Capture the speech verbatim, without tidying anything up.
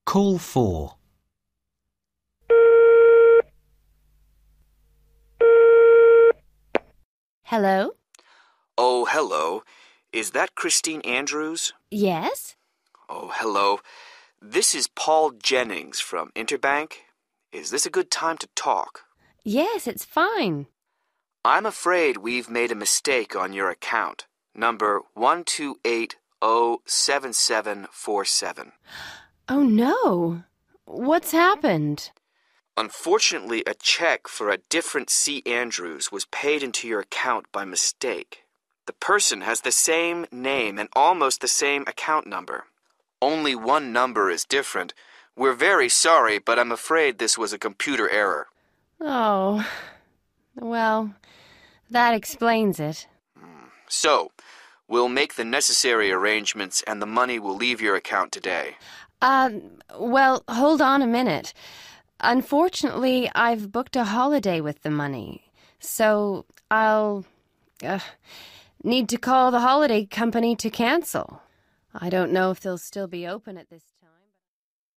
Call four. Hello? Oh, hello. Is that Christine Andrews? Yes? Oh, hello. This is Paul Jennings from Interbank. Is this a good time to talk? Yes, it's fine. I'm afraid we've made a mistake on your account. Number one two eight zero seven seven four seven. Oh, no. What's happened? Unfortunately, a check for a different C. Andrews was paid into your account by mistake. The person has the same name and almost the same account number. Only one number is different. We're very sorry, but I'm afraid this was a computer error. Oh, well, that explains it. So, we'll make the necessary arrangements and the money will leave your account today. Uh, well, hold on a minute. Unfortunately, I've booked a holiday with the money, so I'll uh, need to call the holiday company to cancel. I don't know if they'll still be open at this time.